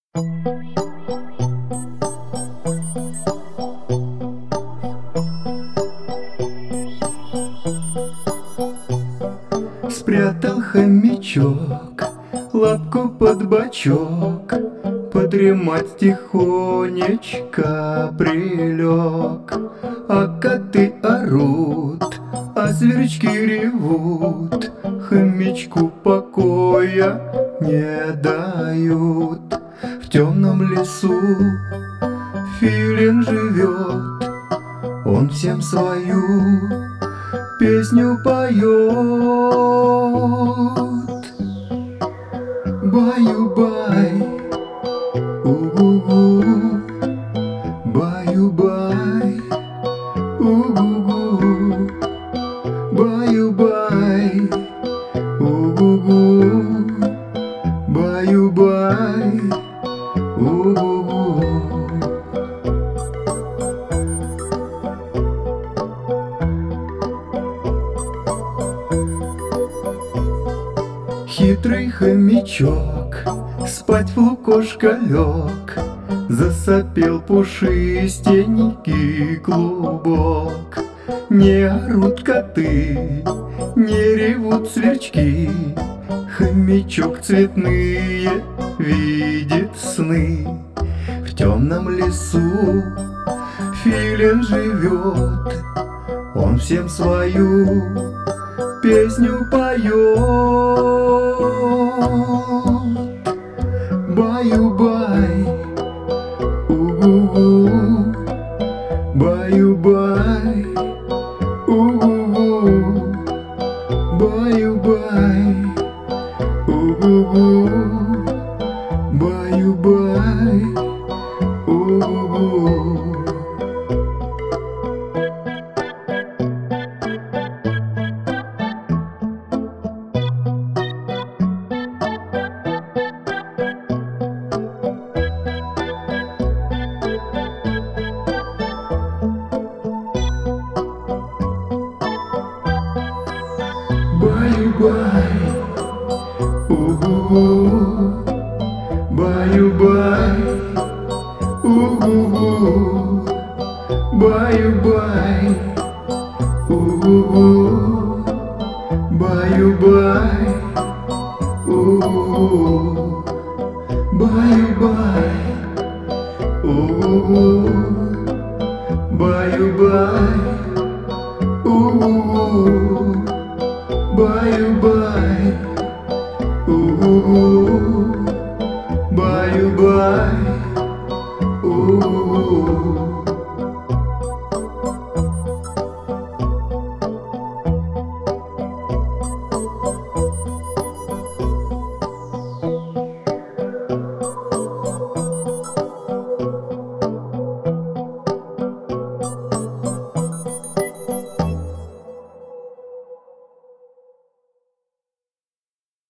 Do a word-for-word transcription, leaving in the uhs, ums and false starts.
Спрятал хомячок лапку под бочок, подремать тихонечко прилег. А коты орут, а зверчки ревут, хомячку покоя не дают. В темном лесу филин живет, он всем свою песню поет. Баю-бай, у-гу-гу, баю-бай, у-гу-гу, баю-бай, у-гу-гу, баю-бай, у-гу-гу. Хитрый хомячок спать в лукошко лег, засопел пушистенький клубок. Не орут коты, не ревут сверчки, хомячок цветные видит сны. В темном лесу филин живет, он всем свою песню поет. Баю-бай, у-гу-гу, баю-бай, у-гу-гу, баю-бай, у-гу-гу, баю-бай, у-гу-гу. Баю-бай, у-гу-гу, баю-бай, у-гу-гу, баю-бай, у-гу-гу, баю-бай, у-гу-гу, баю-бай, у-гу-гу, баю-бай, у-гу-гу, баю-бай, у-гу-гу, баю-бай.